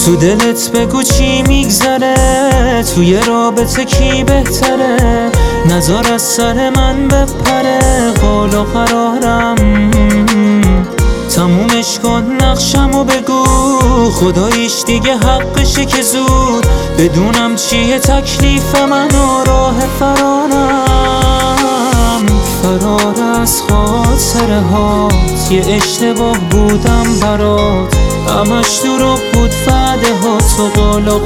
تو دلت بگو چی میگذره، توی رابطه کی بهتره، نذار از سر من بپره قول و قرارم. تمومش کن نقشمو بگو، خداییش دیگه حقشه که زود بدونم چیه تکلیف من و راه فرارم. فرار از خاطره هات، یه اشتباه بودم برات، همش دروغ بود وعده هات و قول و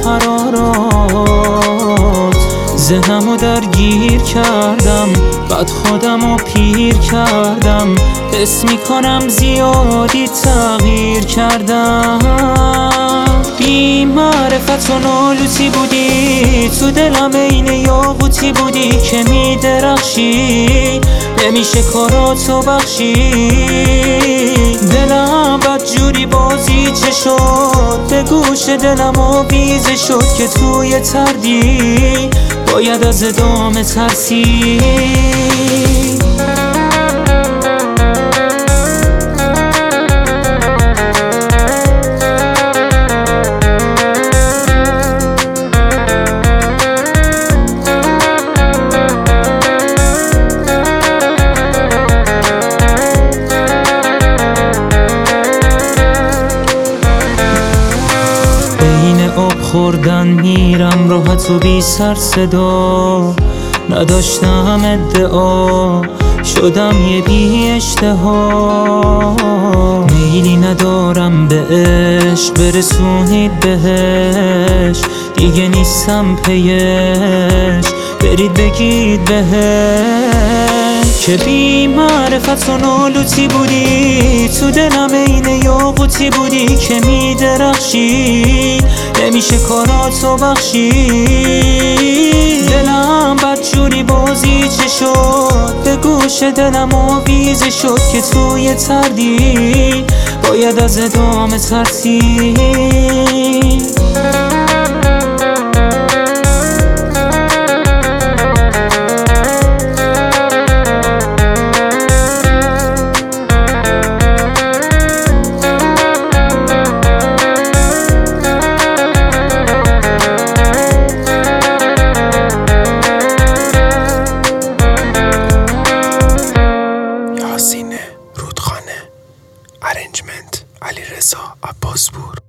قرارات. ذهنمو درگیر کردم، بعد خودمو پیر کردم، حس میکنم زیادی تغییر کردم. بی معرفت و نالوتی بودی، تو دلم عین یاقوتی بودی که میدرخشی، نمیشه کاراتو بخشی. دلم بدجوری بازیچه شد، به گوش دلم آویزه شد که توی تردی باید از ادامه ترسی. خوردن میرم راحت و بی سر صدا، نداشتم ادعا شدم یه بی اشتها. میلی ندارم به عشق برسونید بهش، دیگه نیستم پیش برید بگید بهش که بی معرفت و نالوتی بودی، تو دلم عین یاقوتی بودی که میدرخشی، نمیشه کاراتو بخشی. دلم بدجوری بازیچه شد، به گوش دلم آویزه شد که توی تردی باید از ادامه ترسی. رودخانه، ارنجمنت علیرضا عباسپور.